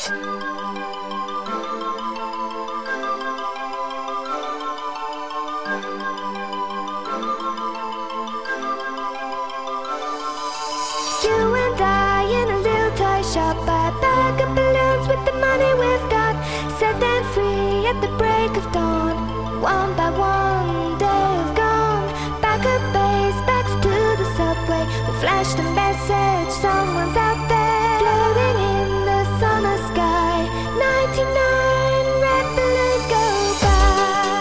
You and I in a little toy shop, buy a bag of balloons with the money we've got. Set them free at the break of dawn. One by one they've gone. Back up base, backs to the subway. We flash the message, someone's out there, floating in the summer sky. 99 red balloons go by.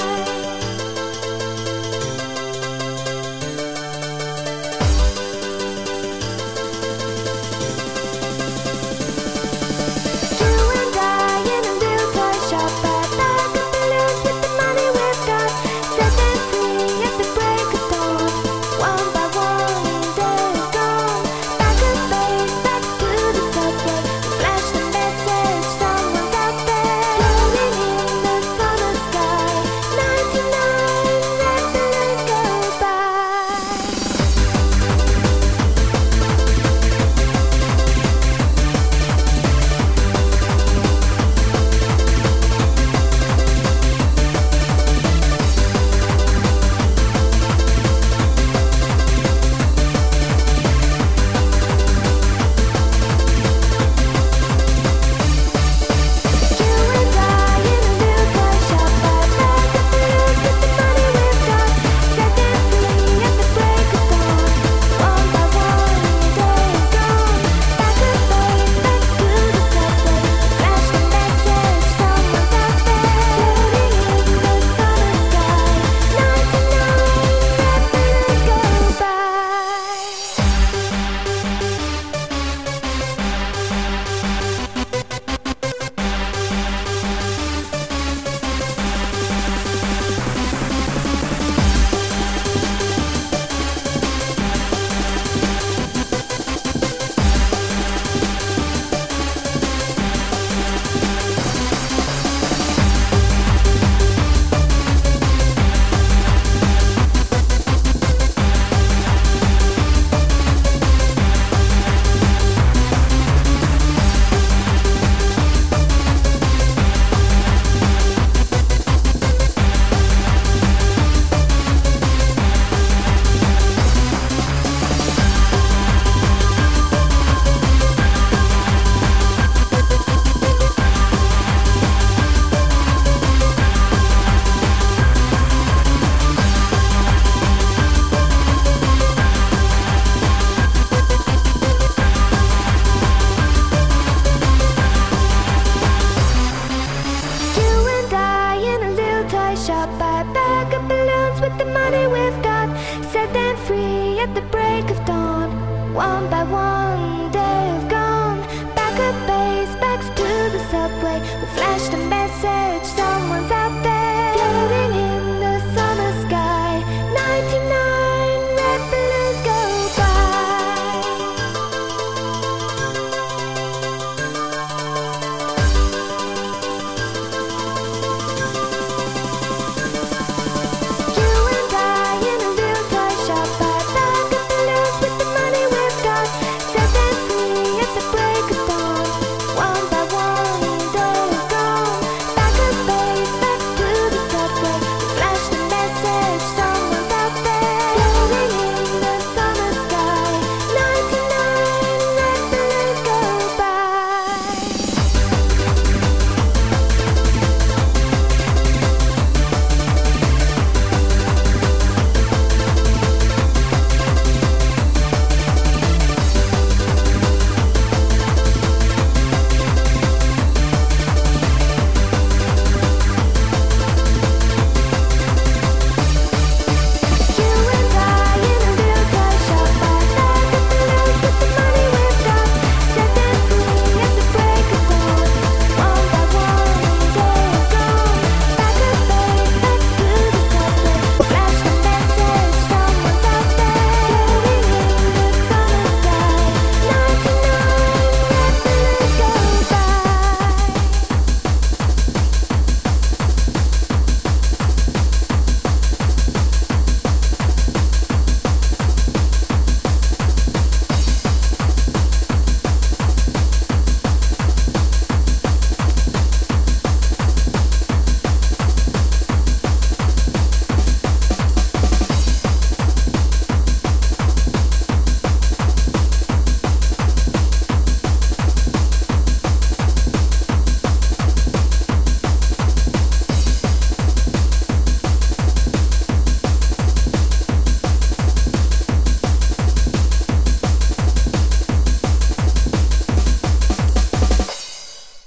You and I in a little toy shop, buy a bag of balloons with the money we've got. Set them free at the break of dawn. One by one they've gone. Back up base, backs to the subway. We flash the message, someone's out there, floating in the summer sky. 99 red balloons go by. You and I in a little toy shop, buy a bag of balloons with the money we've got. Set them free at the break of dawn. One by one they've gone. Back up base, backs to the subway. Flash the message, someone's out there, floating in the summer sky. 99 red balloons go by. You and I in a little toy shop, buy a bag of balloons with the money we've got. Set them free at the break of dawn. One by one